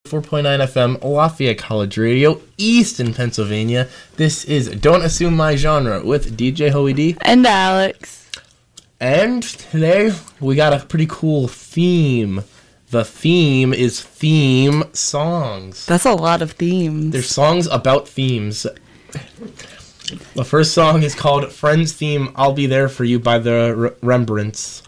4.9 FM, Lafayette College Radio, Easton, Pennsylvania. This is Don't Assume My Genre with DJ Hoey D. And Alex. And today we got a pretty cool theme. The theme is theme songs. That's a lot of themes. They're songs about themes. The first song is called Friends Theme, I'll Be There For You by the Rembrandts.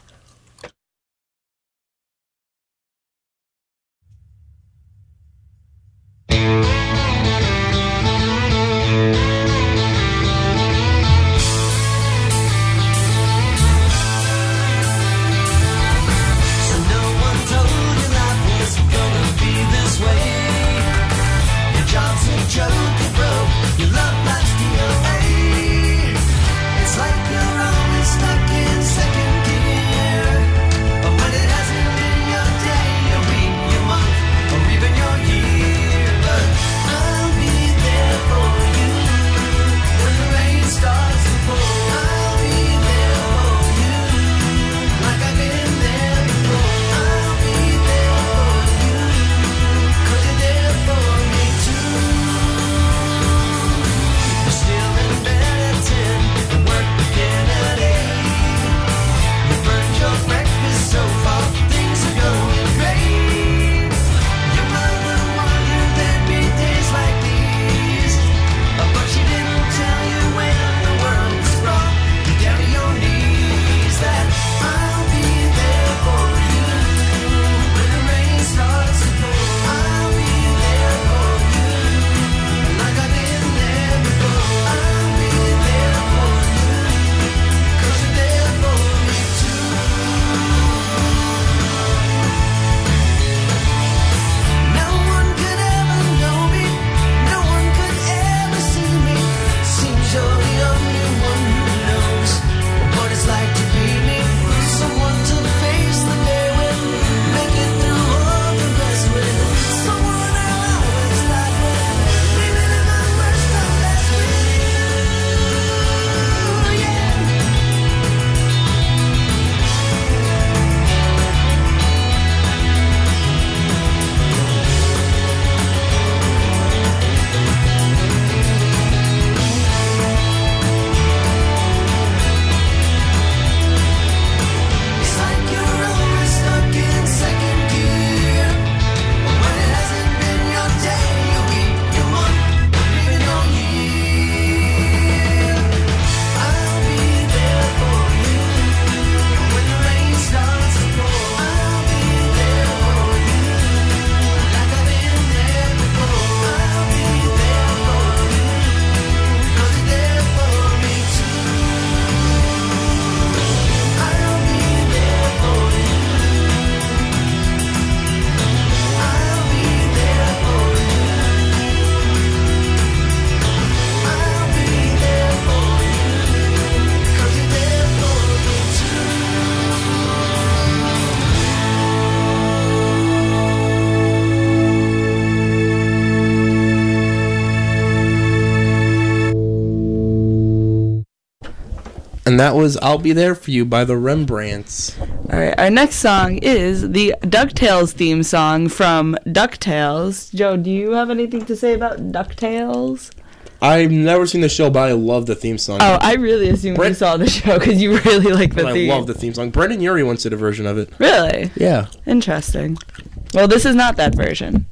And that was I'll Be There For You by the Rembrandts. Alright, our next song is the DuckTales theme song from DuckTales. Joe, do you have anything to say about DuckTales? I've never seen the show, but I love the theme song. Oh, I really assumed you saw the show because you really like the theme. I love the theme song. Brendan Urie once did a version of it. Really? Yeah. Interesting. Well, this is not that version.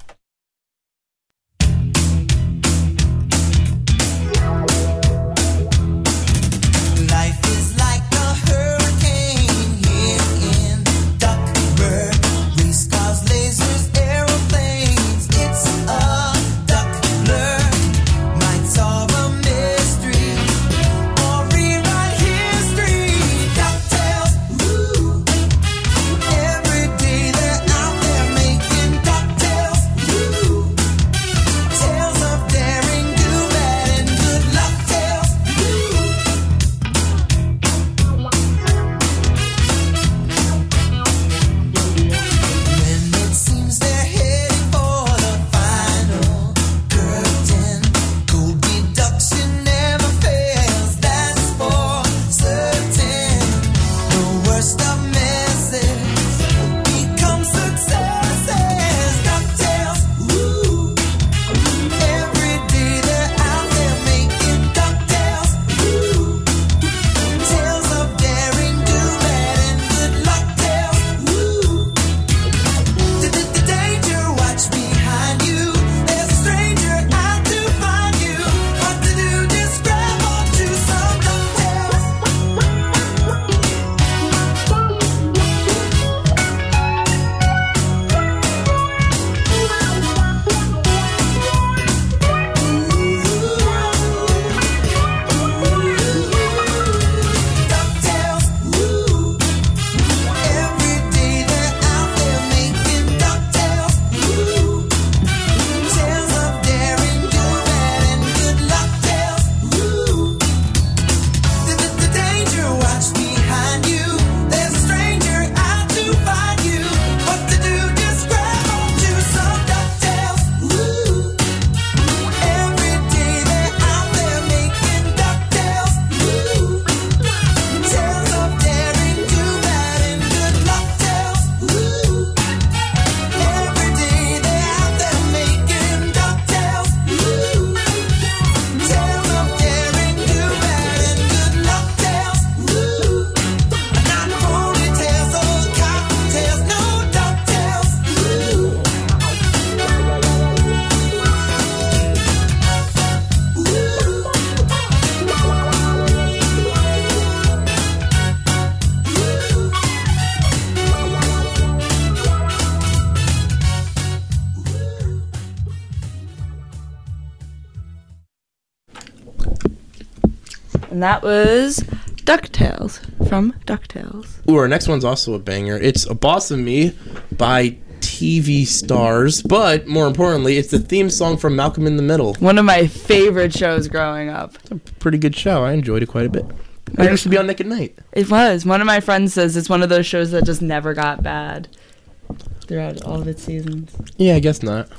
And that was DuckTales from DuckTales. Ooh, our next one's also a banger. It's A Boss of Me by TV stars, but more importantly, it's the theme song from Malcolm in the Middle. One of my favorite shows growing up. It's a pretty good show. I enjoyed it quite a bit. It used to be on Nick at Night. It was. One of my friends says it's one of those shows that just never got bad throughout all of its seasons. Yeah, I guess not.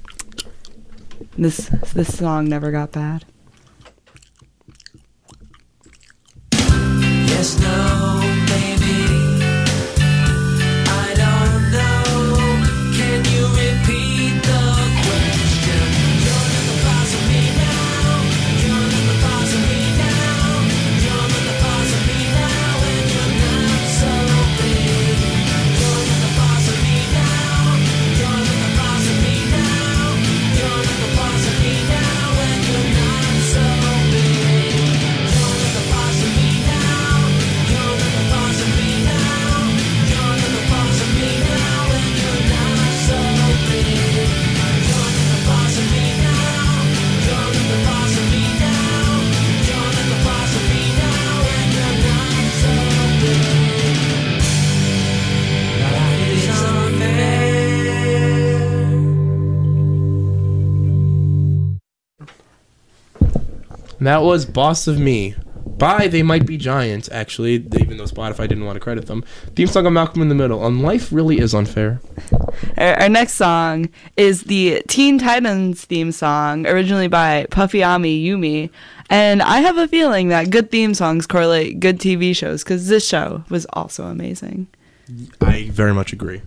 This song never got bad. Yes, no, maybe. I don't know. Can you repeat the question? You're not the boss of me now. You're not the boss of me now. You're not the boss of me now, and you're not so big. You're not the boss of me now. You're not the boss of me now. You're not the boss of me now, and you're not so big. You're not the boss of me now. You're not the boss of me now. You're not the boss of me now, and you're not so big. You're not the boss of me now. You're not the boss of me now. You're not the boss of me now, and you're not so big. That is unfair. That was Boss of Me by They Might Be Giants, actually, even though Spotify didn't want to credit them. Theme song of Malcolm in the Middle. And life really is unfair. Our next song is the Teen Titans theme song, originally by Puffy Ami Yumi. And I have a feeling that good theme songs correlate good TV shows, because this show was also amazing. I very much agree.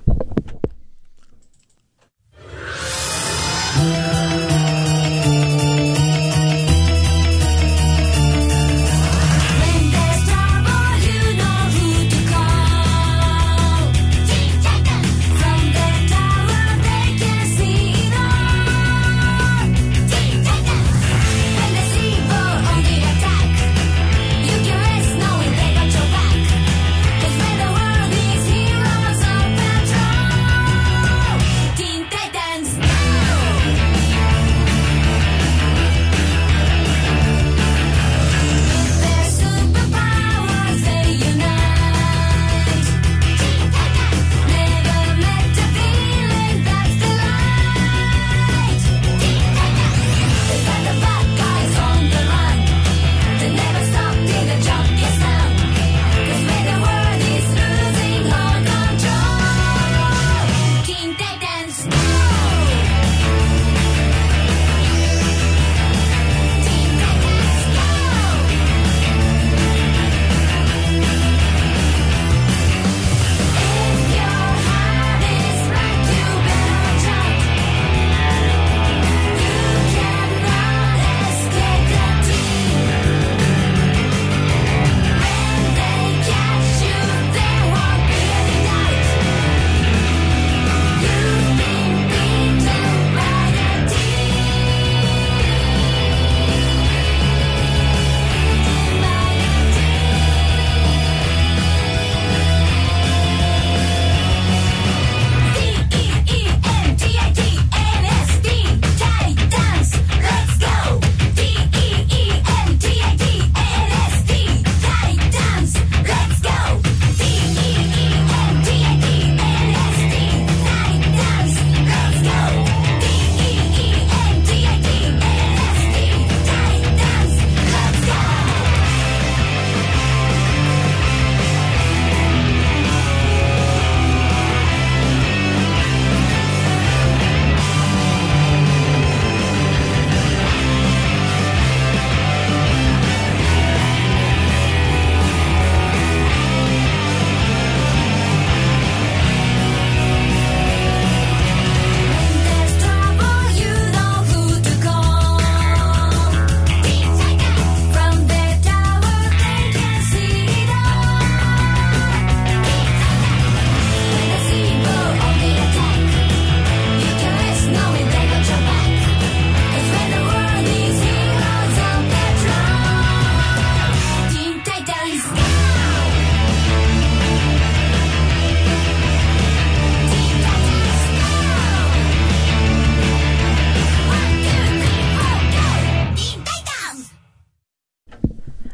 When there's trouble, you know who to call. Teen Titans. From the tower, they can see it all. Teen Titans. When there's evil on the attack, you can rest knowing they got your back. 'Cause when the world needs heroes on patrol.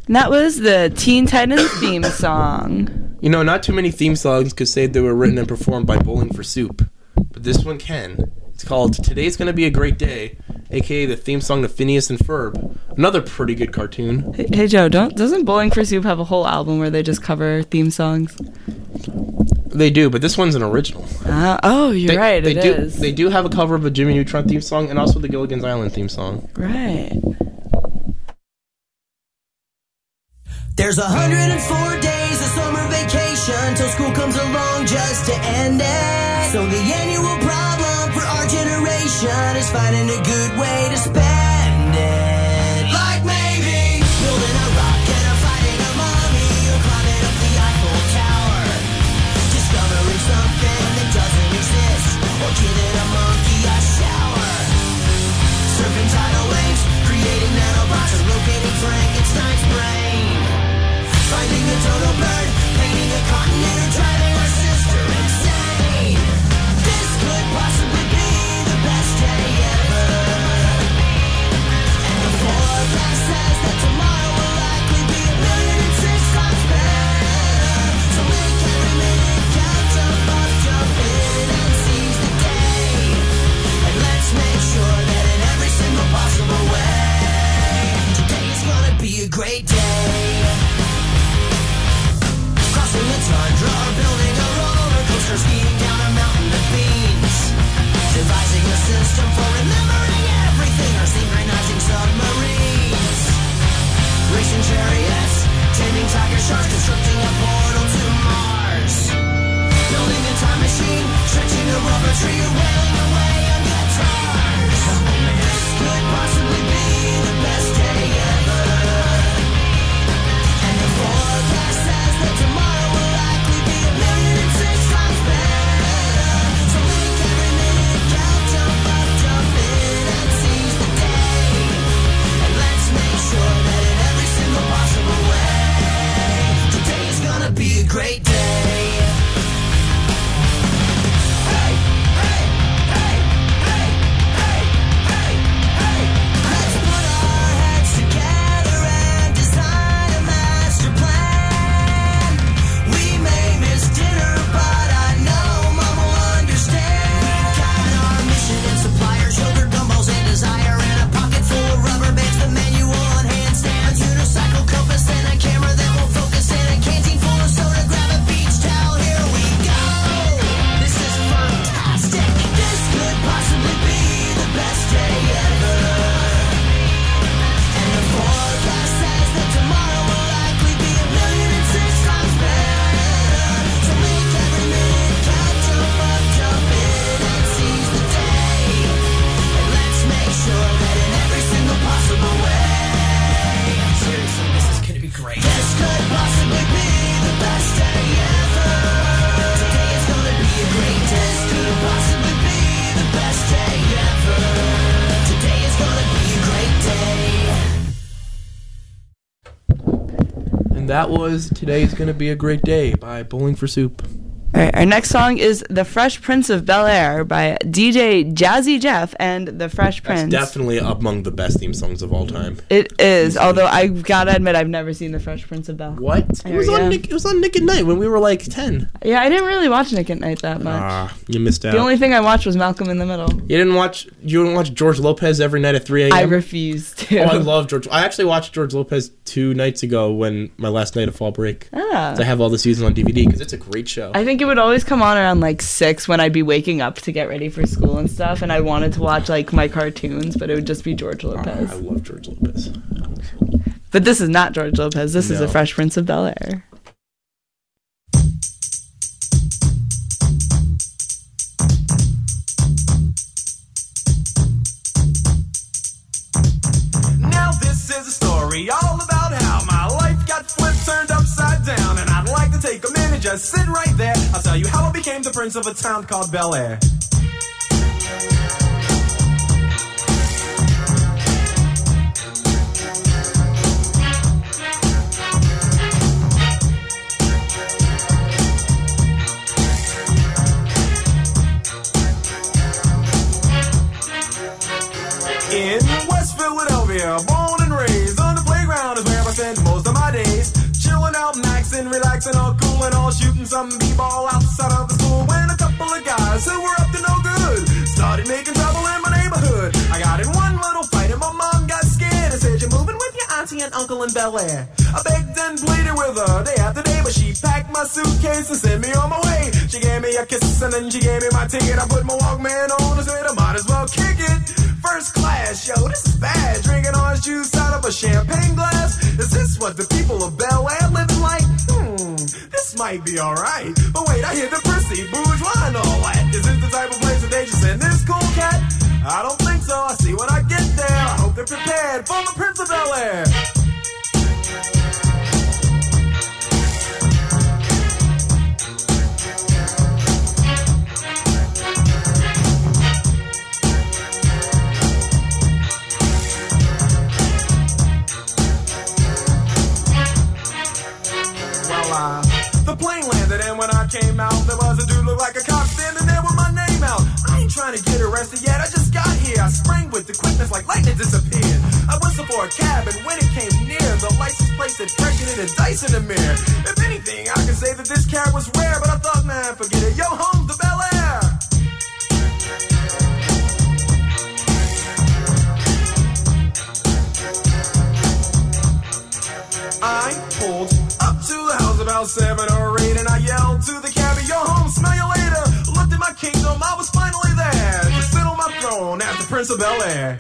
And that was the Teen Titans theme song. You know, not too many theme songs could say they were written and performed by Bowling for Soup, but this one can. It's called "Today's Gonna Be a Great Day," aka the theme song to Phineas and Ferb. Another pretty good cartoon. Hey Joe, doesn't Bowling for Soup have a whole album where they just cover theme songs? They do, but this one's an original. Oh, you're right. It is. They do have a cover of a Jimmy Neutron theme song and also the Gilligan's Island theme song. Right. There's 104 days of summer vacation till school comes along just to end it. So the annual problem for our generation is finding a good way to spend it. Like maybe building a rocket or fighting a mummy or climbing up the Eiffel Tower. Discovering something that doesn't exist or giving a monkey a shower. Surfing tidal waves, creating nanobots or locating Frankenstein's brain. Finding a dodo bird, painting a continent, or driving our sister insane. This could possibly be the best day ever. And the forecast says that tomorrow will likely be 1,000,006 times better. So make every minute count, jump up, jump in, and seize the day. And let's make sure that in every single possible way, today is gonna be a great day. Crossing the tundra or building a roller coaster, skiing down a mountain of beans, devising a system for remembering everything or synchronizing submarines, racing chariots, taming tiger sharks, constructing a portal to Mars, building a time machine, stretching a rubber tree, or wailing away on guitars. This could possibly be the best day ever. And the forecast says that tomorrow will likely be 1,000,006 times better. So make every minute count, jump up, jump in, and seize the day. And let's make sure that in every single possible way, today is gonna be a great day. Hey, hey, hey, hey, hey, hey, hey. Let's put our heads together and design a master plan. We may miss dinner, but I know Mom will understand. We've got our mission and suppliers, yogurt, gumballs, and desire, and a pocket full of rubber bands, the manual on handstands, unicycle compass, and a camera that won't focus, and a canteen full of soda. Grab a beach towel, here we go. This is fantastic. This could possibly be the best day ever. And the forecast says that tomorrow will likely be 1,000,006 times better. So make every minute count, jump up, jump in, and seize the day. And let's make sure that in every single possible way, seriously, this is gonna be great. This could possibly be the best day ever. Today is gonna be a great day. This could possibly be the best day ever. Today is gonna be a great day. And that was "Today's Gonna Be a Great Day" by Bowling for Soup. All right, our next song is "The Fresh Prince of Bel-Air" by DJ Jazzy Jeff and The Fresh That's Prince. definitely among the best theme songs of all time. It is, although I gotta admit I've never seen The Fresh Prince of Bel-Air. What? It There was you on go. Nick. It was on Nick at Night when we were like 10. Yeah, I didn't really watch Nick at Night that much. You missed out. The only thing I watched was Malcolm in the Middle. You didn't watch George Lopez every night at 3 a.m. I refuse to. Oh, I love George. I actually watched George Lopez 2 nights ago when my last night of fall break. Ah. So I have all the season on DVD because it's a great show. I think it would always come on around like 6 when I'd be waking up to get ready for school and stuff, and I wanted to watch like my cartoons, but it would just be George Lopez. I love George Lopez. But this is not George Lopez. This is No. The Fresh Prince of Bel-Air. Now this is a story all about how my life got flipped, turned upside down, and I'd like to take a minute, just sit right there. I'll tell you how I became the prince of a town called Bel Air. In West Philadelphia, born and raised on the playground is where I spent most of my fooling, all shooting some b-ball outside of the school when a couple of guys who were up to no good started making trouble in my neighborhood. I got in one little fight and my mom got scared and said, "You're moving with your auntie and uncle in Bel Air." I begged and pleaded with her day after day, but she packed my suitcase and sent me on my way. She gave me a kiss and then she gave me my ticket. I put my Walkman on and said I might as well kick it. First class, yo, this is bad. Drinking orange juice out of a champagne glass. Is this what the people of Bel Air living like? This might be alright. But wait, I hear the prissy bourgeois and all that. Is this the type of place that they should send this cool cat? I don't think so. I see when I get there. I hope they're prepared for the Prince of Bel Air. The plane landed and when I came out, there was a dude look like a cop standing there with my name out. I ain't trying to get arrested yet, I just got here. I sprang with the quickness like lightning disappeared. I whistled for a cab and when it came near, the license plate said freaking in a dice in the mirror. If anything, I could say that this cab was rare, but I thought, man, forget it. Yo, home to Bel Air. I pulled up to the house about 7 or 8 and I yelled to the cabbie, "Yo, home, smell you later." Looked at my kingdom, I was finally there to sit on my throne as the Prince of Bel Air.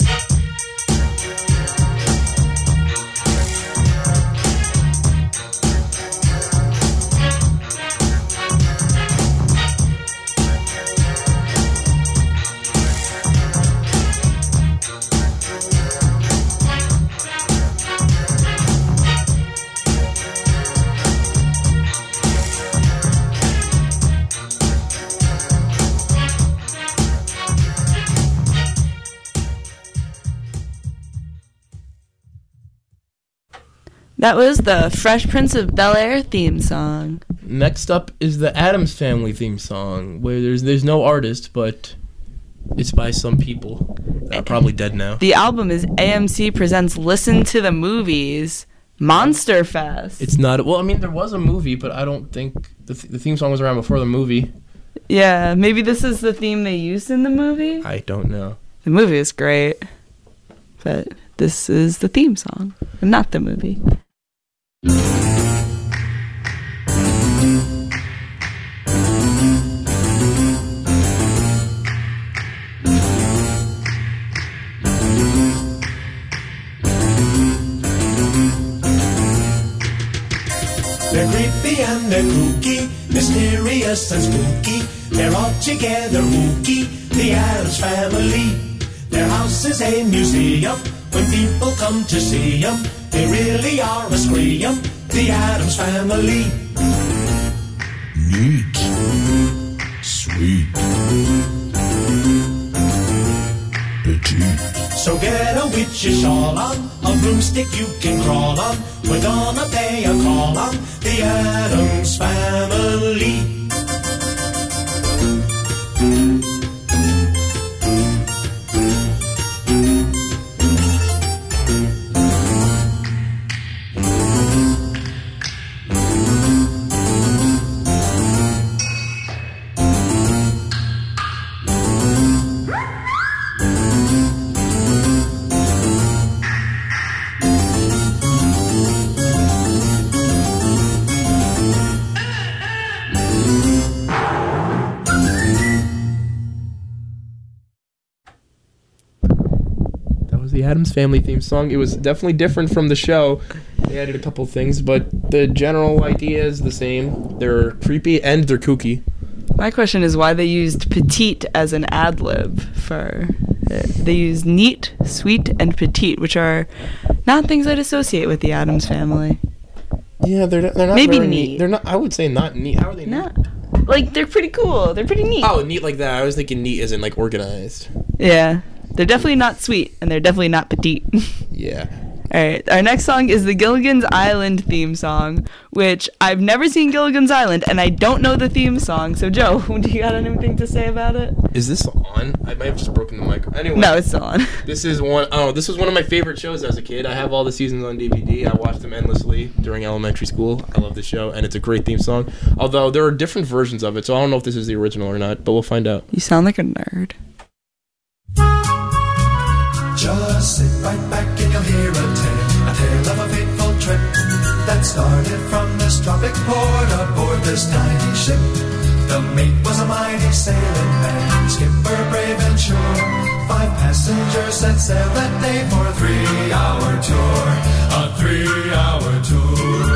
That was the Fresh Prince of Bel Air theme song. Next up is the Addams Family theme song, where there's no artist, but it's by some people that are probably dead now. The album is AMC Presents Listen to the Movies Monster Fest. It's not, well, I mean, there was a movie, but I don't think the theme song was around before the movie. Yeah, maybe this is the theme they used in the movie. I don't know. The movie is great, but this is the theme song, and not the movie. They're creepy and they're kooky, mysterious and spooky. They're all together ooky, the Addams Family. Their house is a museum. When people come to see them, they really are a scream. The Addams Family. Neat. Sweet. Petite. So get a witch's shawl on, a broomstick you can crawl on. We're gonna pay a call on the Addams Family. The Addams Family theme song. It was definitely different from the show. They added a couple things, but the general idea is the same. They're creepy and they're kooky. My question is why they used petite as an ad lib for. They used neat, sweet, and petite, which are not things I'd associate with the Addams Family. Yeah, they're not Maybe very neat. They're not. I would say not neat. How are they No, neat? like they're pretty cool. They're pretty neat. Oh, neat like that. I was thinking neat as in like organized. Yeah, they're definitely not sweet, and they're definitely not petite. Yeah. All right, our next song is the Gilligan's Island theme song, which I've never seen Gilligan's Island, and I don't know the theme song. So, Joe, do you got anything to say about it? Is this on? I might have just broken the mic. Anyway. No, it's still on. This is one. Oh, this was one of my favorite shows as a kid. I have all the seasons on DVD. I watched them endlessly during elementary school. I love this show, and it's a great theme song. Although there are different versions of it, so I don't know if this is the original or not. But we'll find out. You sound like a nerd. Just sit right back and you'll hear a tale of a fateful trip that started from this tropic port aboard this tiny ship. The mate was a mighty sailing man, skipper brave and sure. 5 passengers set sail that day for a 3-hour tour. A 3-hour tour.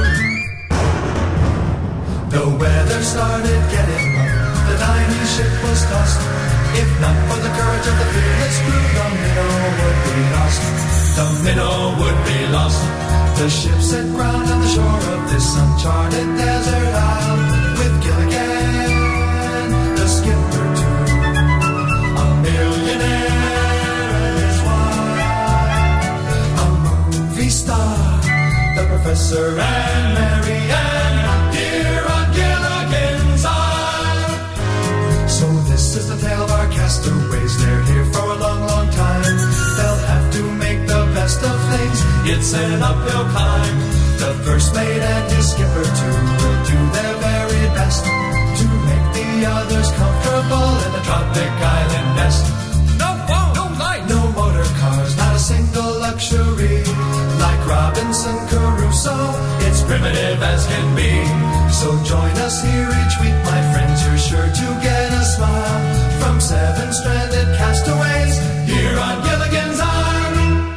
The weather started getting rough, the tiny ship was tossed. If not for the courage of the fearless crew, the minnow would be lost. The minnow would be lost. The ship set ground on the shore of this uncharted desert isle, with Gilligan, the skipper too, a millionaire and his wife, a movie star, the professor and Marianne, here on Gilligan's Isle. So this is the tale of our castaways. They're here for a long, long time. They'll have to make the best of things. It's an uphill climb. The first mate and his skipper too will do their very best to make the others comfortable in the tropic island nest. No phone, no light, no motor cars, not a single luxury. Like Robinson Crusoe, it's primitive as can be. So join us here each week, my friends. You're sure to get a smile from 7 stranded castaways here on Gilligan's Island.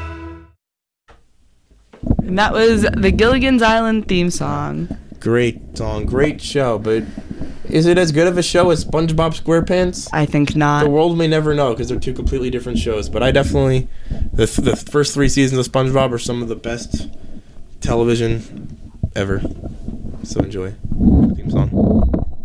And that was the Gilligan's Island theme song. Great song, great show, but is it as good of a show as SpongeBob SquarePants? I think not. The world may never know because they're 2 completely different shows. But I definitely, the first 3 seasons of SpongeBob are some of the best television ever. So enjoy the theme song.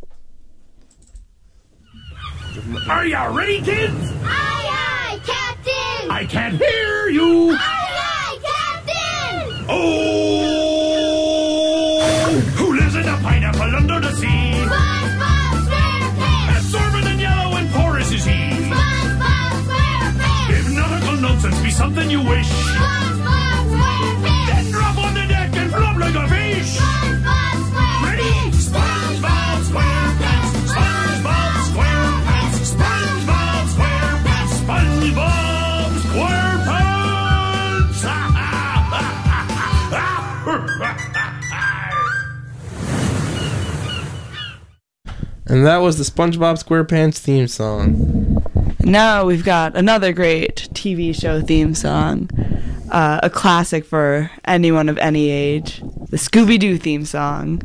Are ya ready, kids? Aye, aye, Captain! I can't hear you. Aye, aye, Captain! Oh! Who lives in a pineapple under the sea? SpongeBob SquarePants! Absorbent and yellow and porous is he. SpongeBob SquarePants! If nautical nonsense be something you wish, SpongeBob SquarePants! then drop on the deck and flop like a fish. SpongeBob SquarePants! Ready? SpongeBob SquarePants! SpongeBob SquarePants! SpongeBob SquarePants! SpongeBob SquarePants! And that was the SpongeBob SquarePants theme song. Now we've got another great TV show theme song. A classic for anyone of any age. The Scooby-Doo theme song.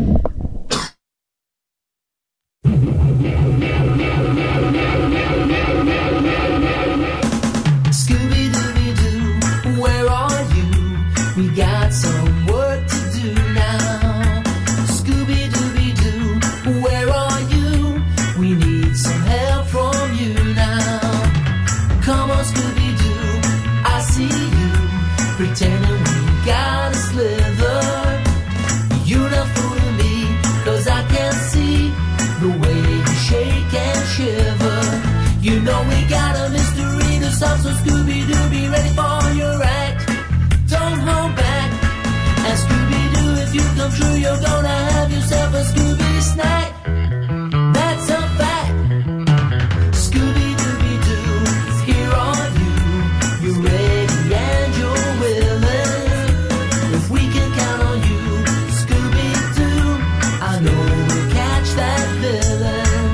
Scooby-Dooby-Doo, where are you? We got some work to do now. Scooby-Dooby-Doo, where are you? We need some help from you now. Come on, Scooby-Doo, I see you, pretending we got a slither. You're not fooling me, 'cause I can see the way you shake and shiver. You know we got a mystery to solve, so Scooby-Doo, be ready for your act. Don't hold back. And Scooby-Doo, if you come true, you're gonna have yourself a Scooby snack. That's a fact. Scooby-Dooby-Doo, here are you. You're ready and you're willing. If we can count on you, Scooby-Doo, I know we'll catch that villain.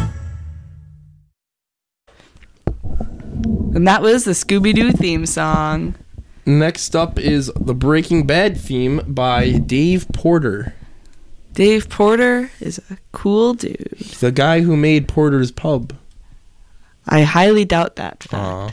And that was the Scooby-Doo theme song. Next up is the Breaking Bad theme by Dave Porter. Dave Porter is a cool dude. The guy who made Porter's Pub. I highly doubt that fact. Aw.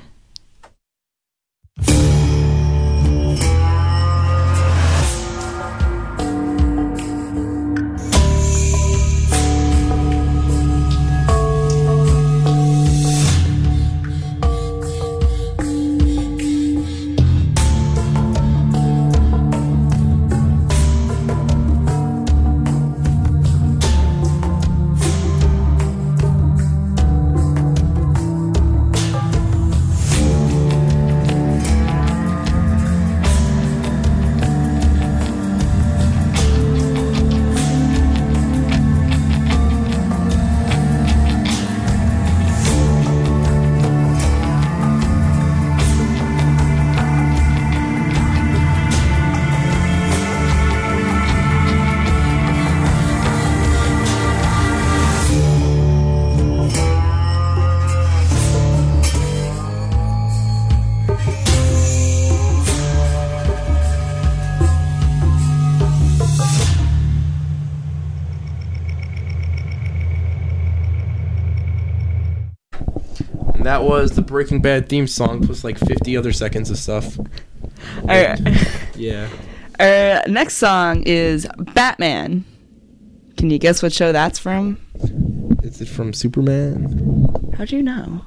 And that was the Breaking Bad theme song plus like 50 other seconds of stuff. All right. Yeah. Our next song is Batman. Can you guess what show that's from? Is it from Superman? How'd you know?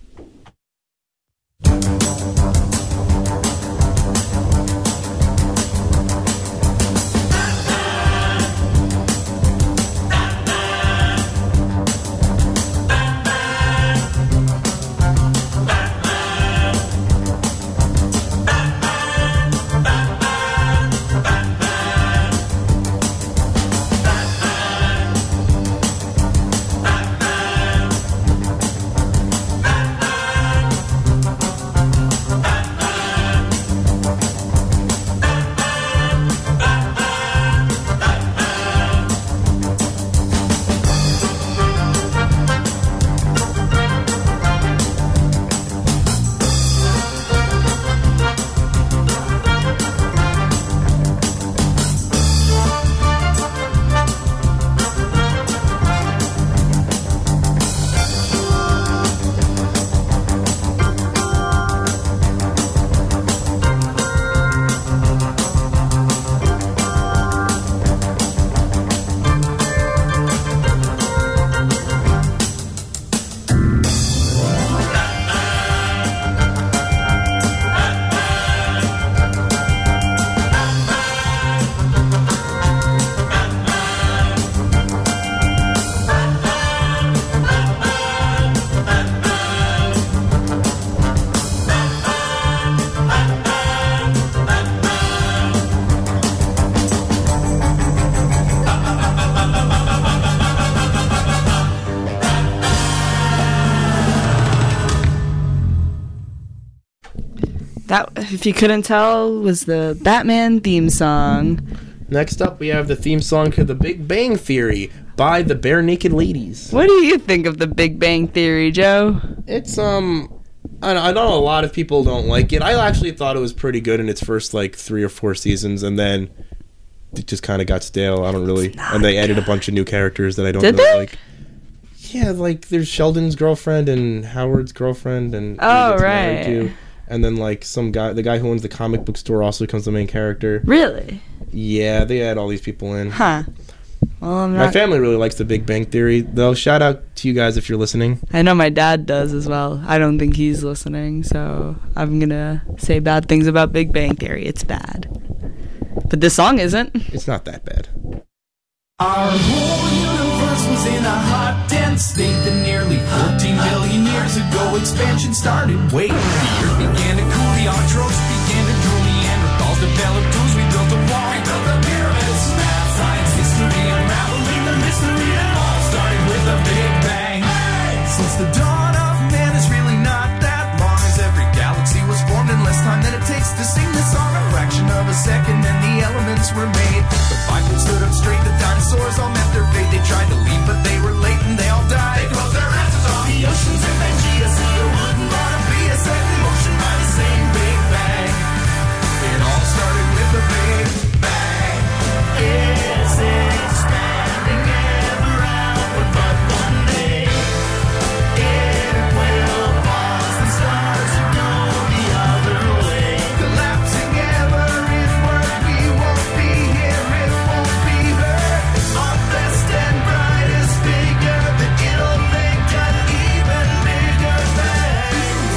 That, if you couldn't tell, was the Batman theme song. Next up, we have the theme song to The Big Bang Theory by the Bare Naked Ladies. What do you think of the Big Bang Theory, Joe? It's, I know a lot of people don't like it. I actually thought it was pretty good in its first, like, 3 or 4 seasons, and then it just kind of got stale. I don't really... And they added a bunch of new characters that I don't Did really they? like. Yeah, like, there's Sheldon's girlfriend and Howard's girlfriend and... Oh, who gets married right. to. And then, like, some guy... The guy who owns the comic book store also becomes the main character. Really? Yeah, they add all these people in. Huh. Well, I'm My not... family really likes The Big Bang Theory, though. Shout out to you guys if you're listening. I know my dad does as well. I don't think he's listening, so I'm gonna say bad things about Big Bang Theory. It's bad. But this song isn't. It's not that bad. Our whole universe was in a hot, dense state that nearly 14 billion years ago expansion started. Wait, the earth began to cool, the autotrophs began to drool, Neanderthals developed tools, we built a wall, we built the pyramids. Math, science, history, unraveling the mystery that all started with a big bang. Since the dawn of man is really not that long, as every galaxy was formed in less time than it takes to sing this song. A fraction of a second and the elements were made. The five that stood up straight, the dinosaurs all met their fate. They tried to leave, but they were late and they all died. They closed their asses off the oceans and Pangea. See, it wouldn't want to be a set in motion by the same Big Bang. It all started with a Big Bang. It's expanding ever outward, but one day it will pause. The stars will go the other way. Collapsing ever inward, we won't be here, it won't be heard. Our best and brightest figure, that it'll make an even bigger bang.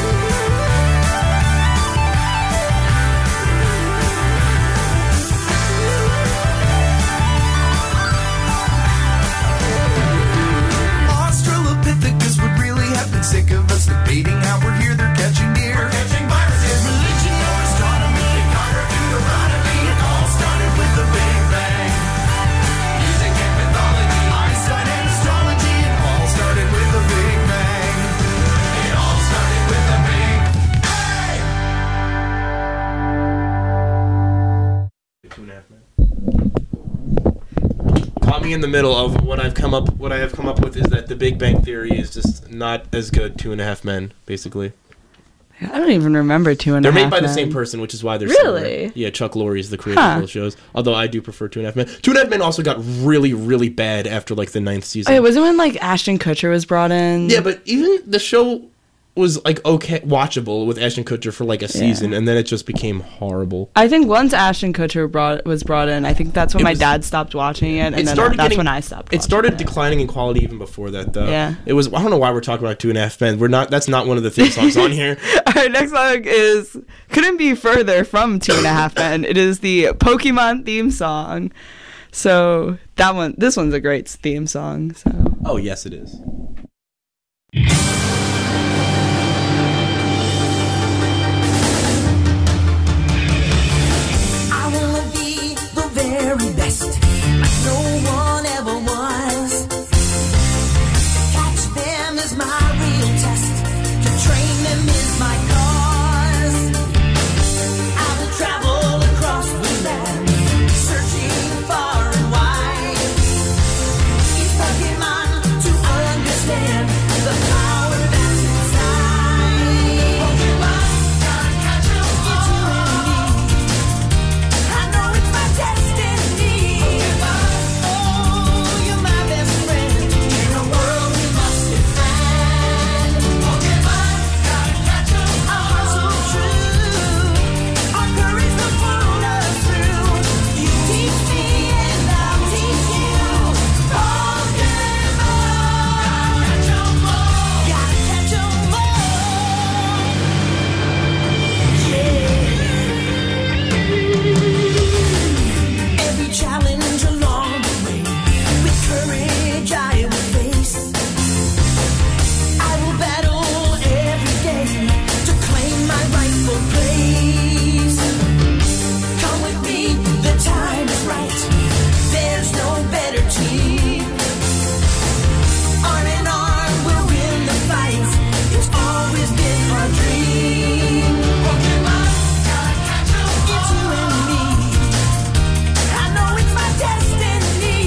Australopithecus would really have been sick of us debating how we're here, they're catching deer. We're catching viruses, religion or astronomy, Descartes, Deuteronomy. It all started with the Big Bang. Music and mythology, Einstein and astrology. It all started with the Big Bang. It all started with the Big Bang. 2.5 minutes. Caught me in the middle of what I have come up with is that The Big Bang Theory is just not as good. 2.5 Men, basically. I don't even remember Two and a They're Half made by the Men. same person, which is why they're Really? similar. Yeah, Chuck Lorre is the creator Huh. of those shows. Although I do prefer 2.5 Men. 2.5 Men also got really, really bad after like the 9th season. Oh, yeah, was it when like Ashton Kutcher was brought in? Yeah, but even the show was like okay, watchable with Ashton Kutcher for like a season, and then it just became horrible. I think once Ashton Kutcher was brought in, I think that's when It my was- dad stopped watching it, and then that's when I stopped. It started watching declining in quality even before that, though. Yeah. It was. I don't know why we're talking about 2.5 Men. We're not. That's not one of the theme songs on here. Our next song couldn't be further from 2.5 Men. It is the Pokemon theme song. So this one's a great theme song. So Oh yes, it is. I wanna be the very best, like no one ever was. To catch them is my real test. To train them is my cause. I will travel across the land, searching far and wide. Each Pokemon to understand the power that's inside. Pokemon, gotta catch 'em all. It's you and me. I know it's my destiny. Oh, you're my best friend. In a world we must defend. Pokemon, gotta catch 'em all. Our hearts so true. Our courage will pull us through. You teach me and I'll teach you. Pokemon, gotta catch 'em all. Gotta catch 'em all. Every challenge along the way, with courage I will face. I will battle every day to claim my rightful place. Come with me, the time is right. There's no better team. Arm in arm, we'll win the fight. It's always been our dream. Pokemon, gotta catch 'em all. It's you and me. I know it's my destiny.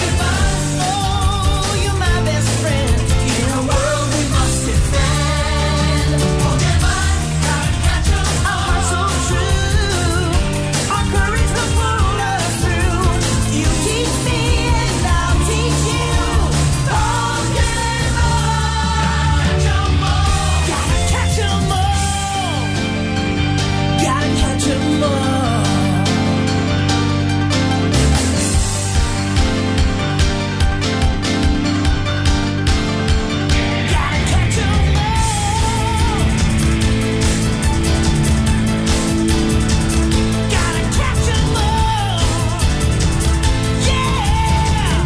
Oh, you're my best friend. In a world we must defend. Pokemon, gotta catch 'em all. Our hearts so true. Our courage will pull us through. You teach me and I'll teach you. Pokemon, catch 'em all. Gotta catch 'em all. Gotta catch 'em all. Gotta catch 'em all. Gotta catch 'em all. Yeah.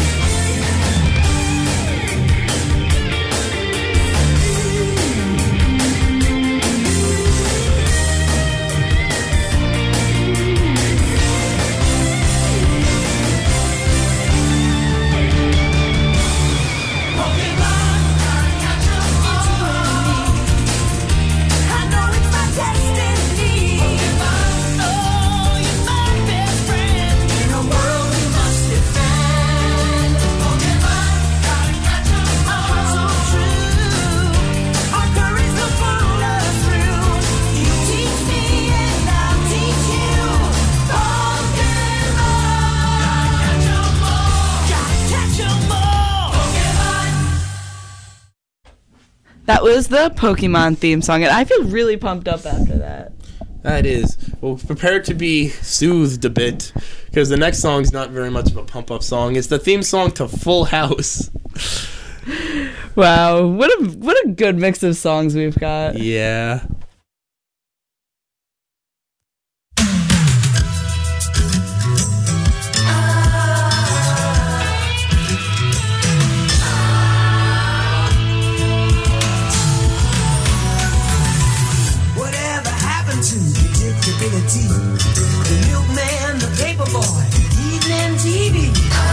Pokemon, gotta catch 'em all. It's you and me. I know it's my destiny. Pokemon, oh, you're my best friend. In a world we must defend. Pokemon, gotta catch 'em all. Our hearts so true. Our courage will pull us through. You teach me and I'll teach you. Pokemon, gotta catch 'em all. Gotta catch 'em all. Pokemon. that was the Pokemon theme song, and I feel really pumped up after that. That is. Well, prepare to be soothed a bit, because the next song's not very much of a pump up song. It's the theme song to Full House. Wow, what a good mix of songs we've got. Yeah. Whatever happened to predictability? The milkman, the paperboy, evening TV.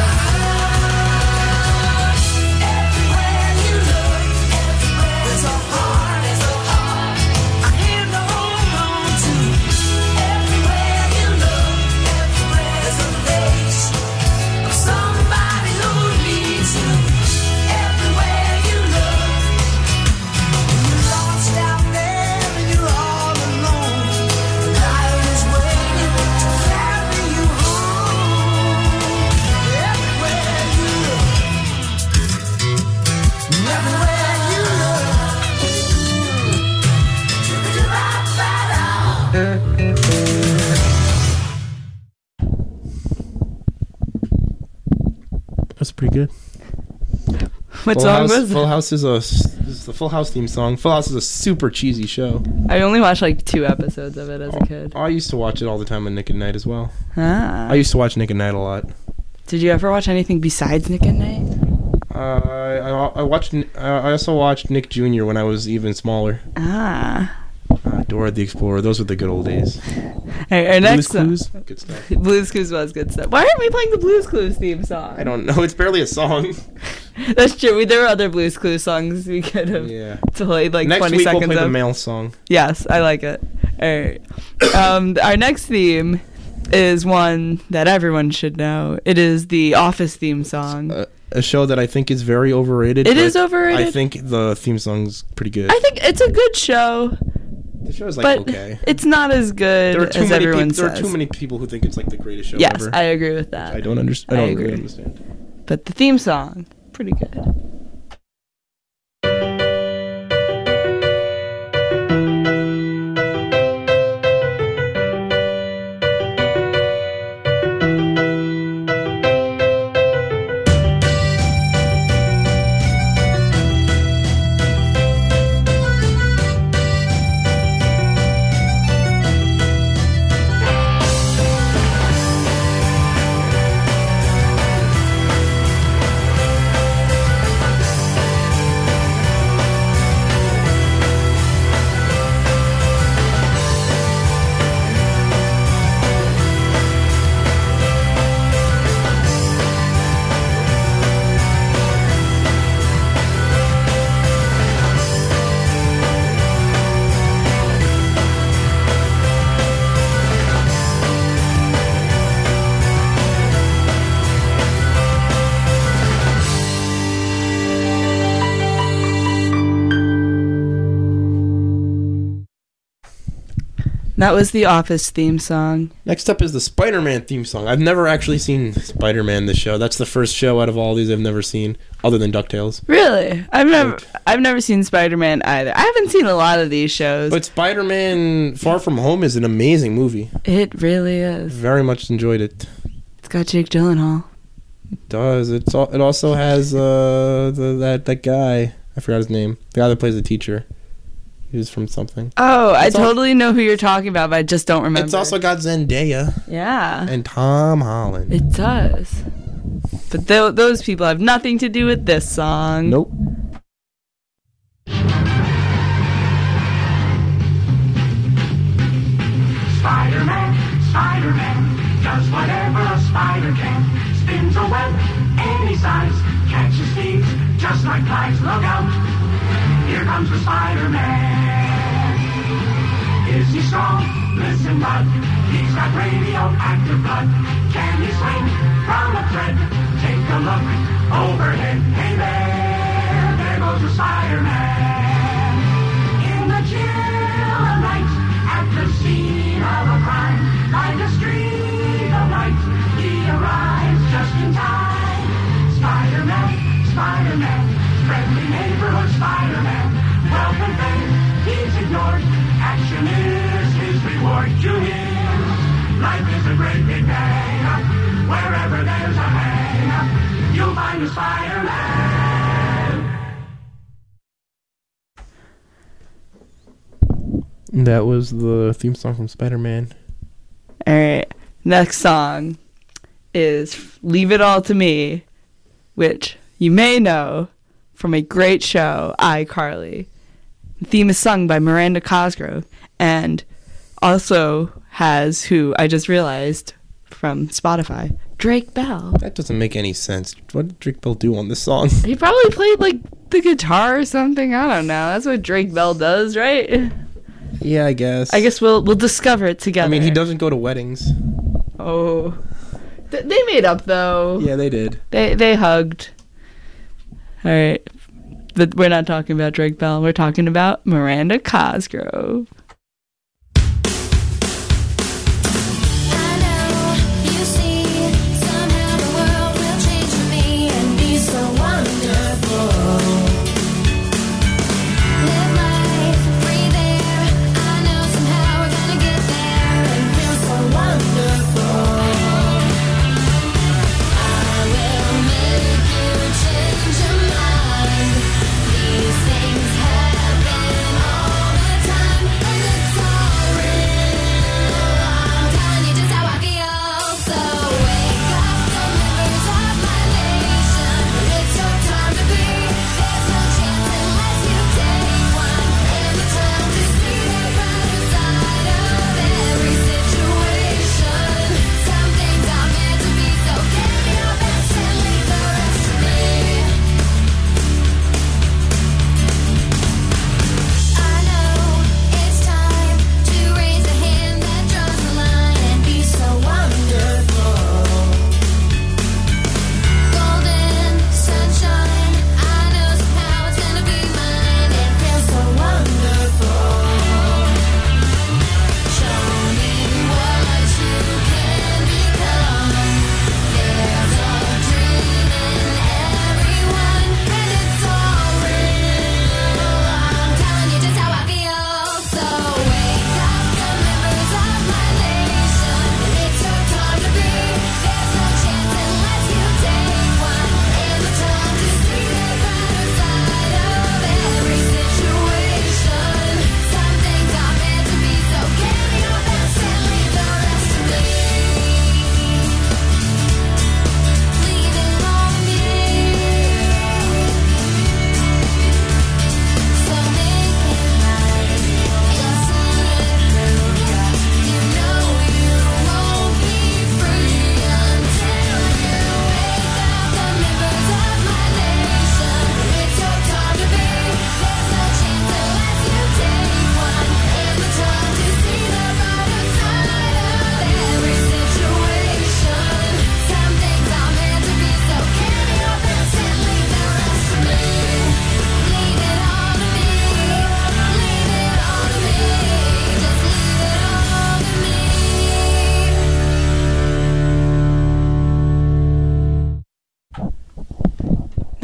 Everywhere you look, there's a heart, a hand to hold on to. Everywhere you look, there's a face of somebody who needs you. Everywhere you look, you're lost out there and you're all alone. Life is waiting. That's pretty good. What song was Full it? House is the Full House theme song. Full House is a super cheesy show. I only watched like 2 episodes of it as a kid. I used to watch it all the time on Nick at Night as well. Ah. I used to watch Nick at Night a lot. Did you ever watch anything besides Nick at Night? I watched. I also watched Nick Jr. when I was even smaller. Ah. Dora the Explorer. Those were the good old days. Alright, our next Blue's song. Clues. Good stuff. Blue's Clues was good stuff. Why aren't we playing the Blue's Clues theme song? I don't know. It's barely a song. That's true. There were other Blue's Clues songs we could have Yeah. played like Next 20 week we'll seconds play the of. male song. Yes, I like it. Alright. Our next theme is one that everyone should know. It is the Office theme song. A show that I think is very overrated. It but is overrated? I think the theme song's pretty good. I think it's a good show, The show's like but okay. it's not as good There are too as many everyone people. There says. are too many people who think it's like the greatest show Yes, ever. I agree with that. I don't understand. I I don't agree. really understand. But the theme song, pretty good. That was the Office theme song. Next up is the Spider-Man theme song. I've never actually seen Spider-Man, the show. That's the first show out of all these I've never seen, other than DuckTales. Really? I've never seen Spider-Man either. I haven't seen a lot of these shows. But Spider-Man Far From Home is an amazing movie. It really is. Very much enjoyed it. It's got Jake Gyllenhaal. It does. It also has that guy. I forgot his name. The guy that plays the teacher. He was from something. Oh, I It's totally know who you're talking about, but I just don't remember. It's also got Zendaya Yeah, and Tom Holland. it does. But those people have nothing to do with this song. Nope. Spider-Man, Spider-Man, does whatever a spider can. Spins a web any size, catches thieves just like flies. Look out, here comes the Spider-Man. Is he strong? Listen, bud, he's got radioactive blood. Can he swing from a thread? Take a look overhead. Hey there goes the Spider-Man. In the chill of night, at the scene of a crime, like a streak of light, he arrives just in time. Spider-Man, Spider-Man, friendly neighborhood Spider-Man. Wealth and fame, he's ignored. Action is his reward to him. Life is a great big hang-up. Wherever there's a hang-up, you'll find a Spider-Man. That was the theme song from Spider-Man. All right. Next song is "Leave It All to Me," which you may know from a great show, iCarly. The theme is sung by Miranda Cosgrove and also has, who I just realized from Spotify, Drake Bell. That doesn't make any sense. What did Drake Bell do on this song? He probably played like the guitar or something. I don't know. That's what Drake Bell does, right? Yeah, I guess. I guess we'll discover it together. I mean, he doesn't go to weddings. Oh, they made up though. Yeah, they did. They hugged. All right, but we're not talking about Drake Bell. We're talking about Miranda Cosgrove. I know, you see, somehow the world will change for me and be so wonderful. Live life, breathe air. I know somehow we're gonna get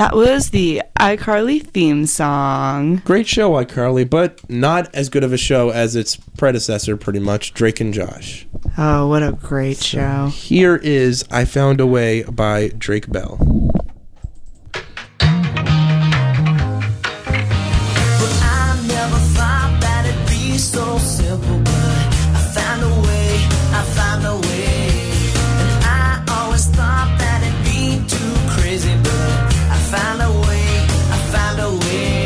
That was the iCarly theme song. Great show, iCarly, but not as good of a show as its predecessor, pretty much, Drake and Josh. Oh, what a great show. Here is I Found a Way by Drake Bell. I never thought that it'd be so simple, but I found a way, I found a way. And I always thought that it'd be too crazy, but I found a way, I found a way.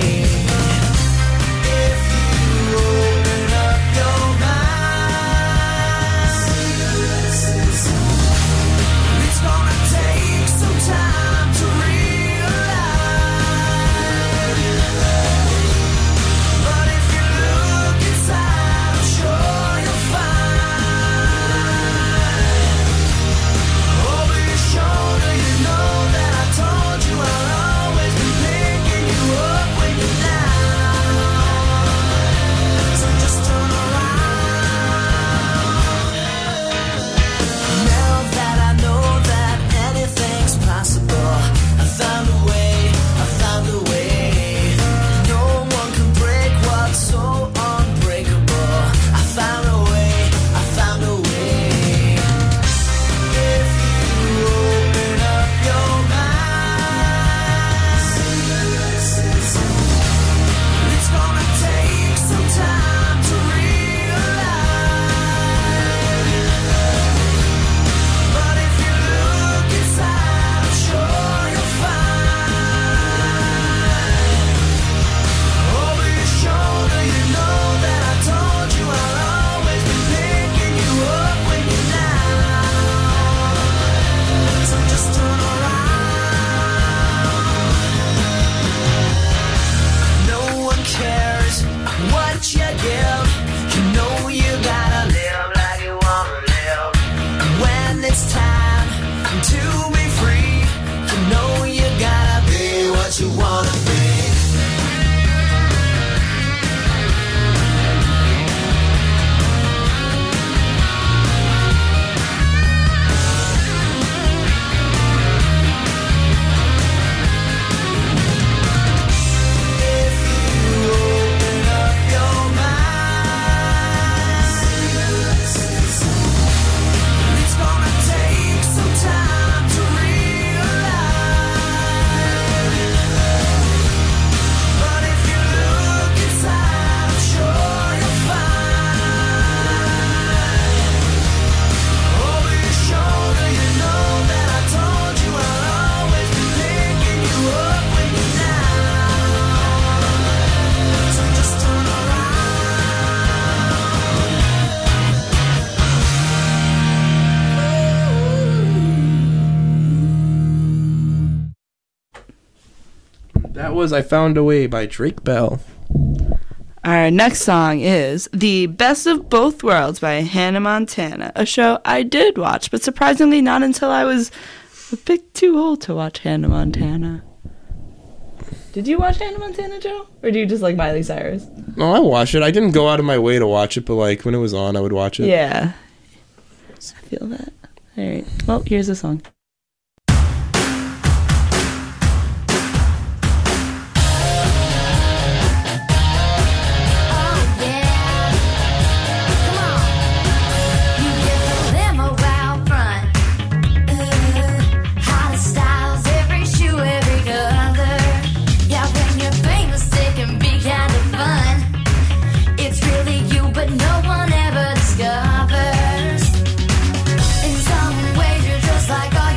If you open up your mind, it's gonna take some time to but if you look inside, I'm sure you'll find. Over your shoulder, you know that I told you I'll always be picking you up when you're down. So just turn around. Now that I know that anything's possible, I found a way, I found a way. No one can break what's so unbreakable. I found a way, I found a way. If you open up your mind, it's gonna take some time to realize. But if you look inside, I'm sure you'll find. Over your shoulder, you know that I told you I'll always be picking you up when you're down. So just turn around. No one cares what you give. You know you gotta live like you wanna live. When it's time to be free, you know you gotta be what you wanna be. If you open up your mind, it's gonna take some time to realize. But if you look inside, I'm sure you'll find. Over your shoulder, you know that I told you I'll always be picking you up when you're down. So just turn around. That was I Found a Way by Drake Bell. Our next song is The Best of Both Worlds by Hannah Montana, a show I did watch, but surprisingly not until I was a bit too old to watch Hannah Montana. Did you watch Hannah Montana, Joe? Or do you just like Miley Cyrus? No, I watched it. I didn't go out of my way to watch it, but like when it was on, I would watch it. Yeah. I feel that. All right. Well, here's the song. Oh yeah, come on. You get the limo out front. Hottest styles, every shoe, every color. Yeah, when you're famous, it can be kind of fun. It's really you, but no one ever discovers. In some ways, you're just like all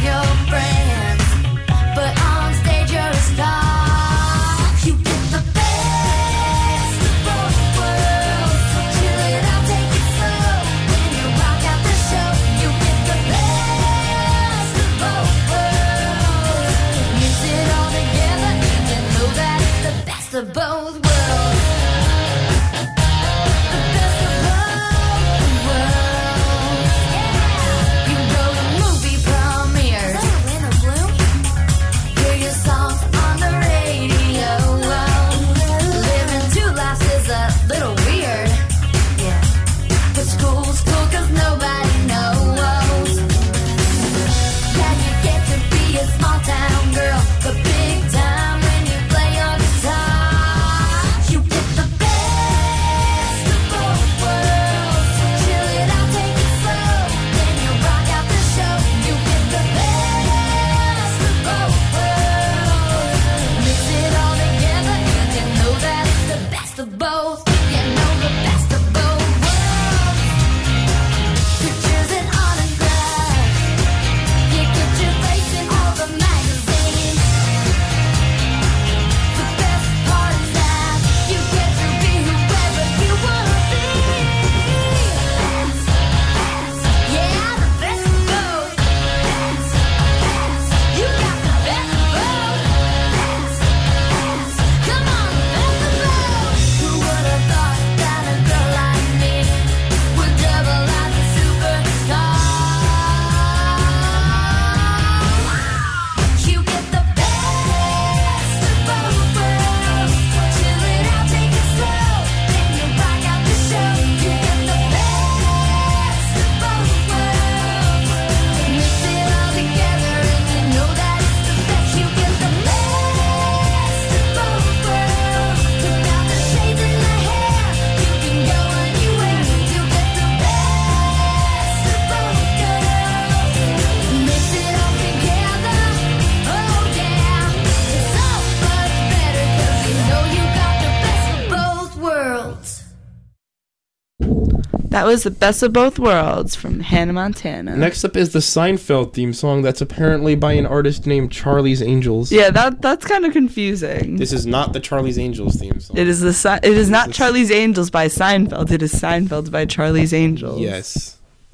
That was the Best of Both Worlds from Hannah Montana. Next up is the Seinfeld theme song that's apparently by an artist named Charlie's Angels. Yeah, that's kind of confusing. This is not the Charlie's Angels theme song. It is not Charlie's Angels by Seinfeld. It is Seinfeld by Charlie's Angels. Yes.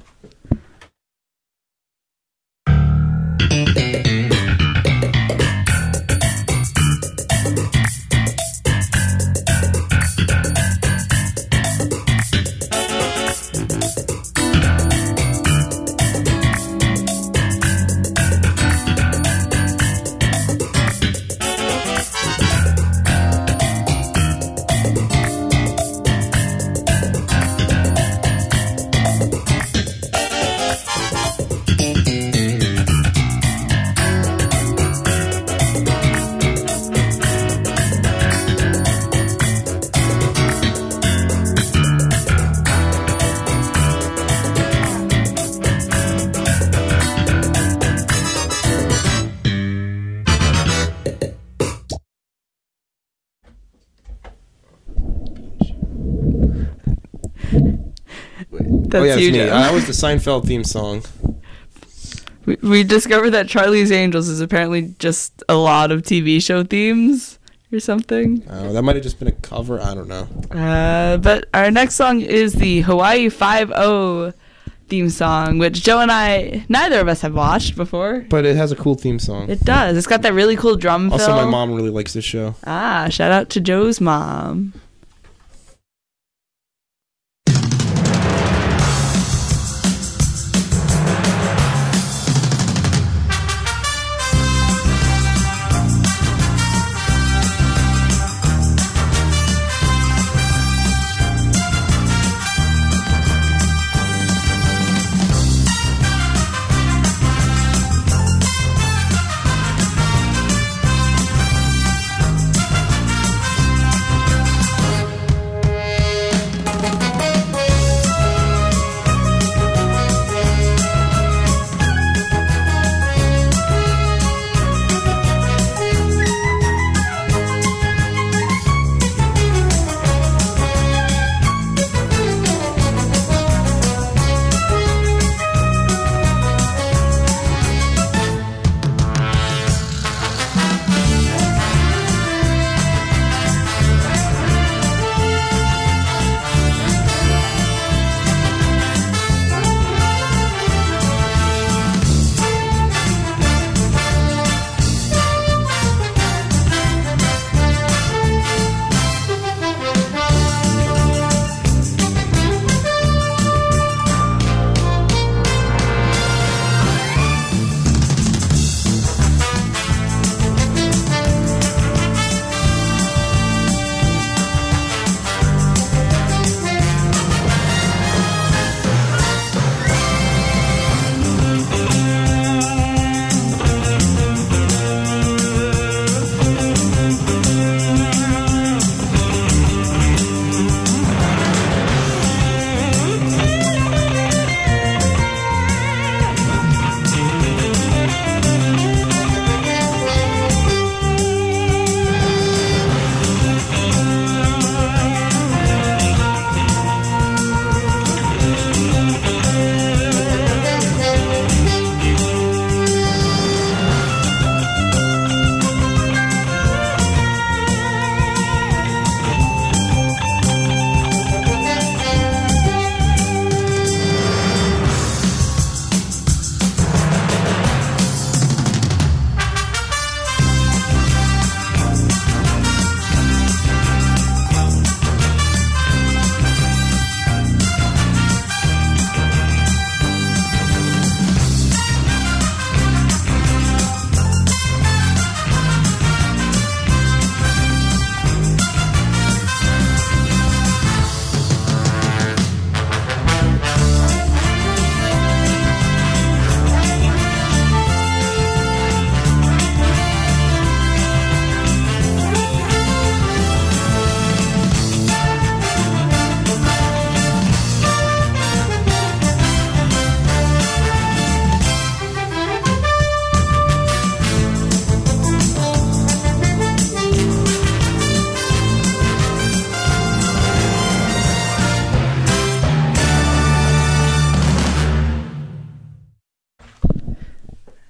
That's you, me. Joe. That was the Seinfeld theme song. We discovered that Charlie's Angels is apparently just a lot of TV show themes or something. Oh, that might have just been a cover. I don't know. But our next song is the Hawaii 5-0 theme song, which Joe and I, neither of us have watched before. But it has a cool theme song. It does. It's got that really cool drum fill. Also, my mom really likes this show. Shout out to Joe's mom.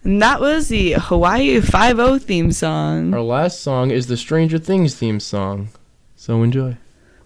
And that was the Hawaii 5-0 theme song. Our last song is the Stranger Things theme song. So enjoy.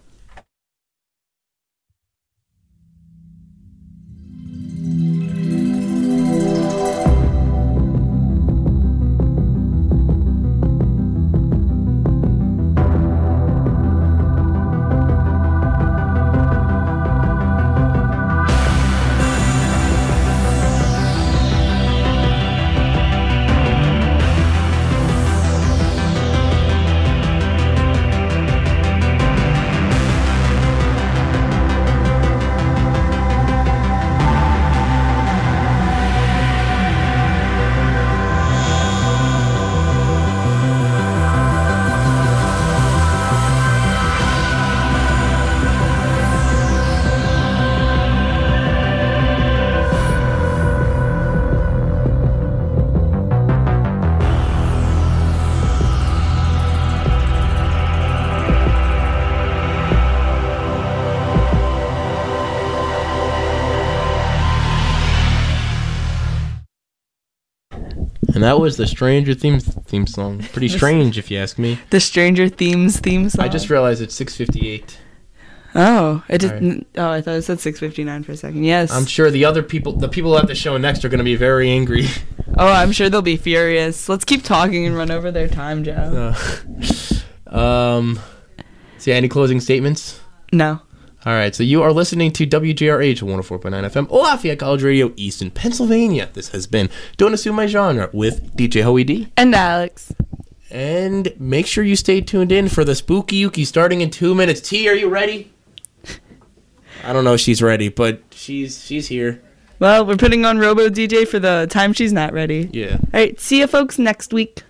And that was the Stranger theme song. Pretty strange, if you ask me. The Stranger Themes theme song. I just realized it's 6:58. Oh, it didn't. Oh, I thought it said 6:59 for a second. Yes. I'm sure the people at the show next are going to be very angry. Oh, I'm sure they'll be furious. Let's keep talking and run over their time, Joe. So yeah, any closing statements? No. All right, so you are listening to WJRH 104.9 FM, Lafayette College Radio, Easton, Pennsylvania. This has been Don't Assume My Genre with DJ Hoey D. And Alex. And make sure you stay tuned in for the Spooky Yuki starting in 2 minutes. T, are you ready? I don't know if she's ready, but she's here. Well, we're putting on Robo DJ for the time she's not ready. Yeah. All right, see you folks next week.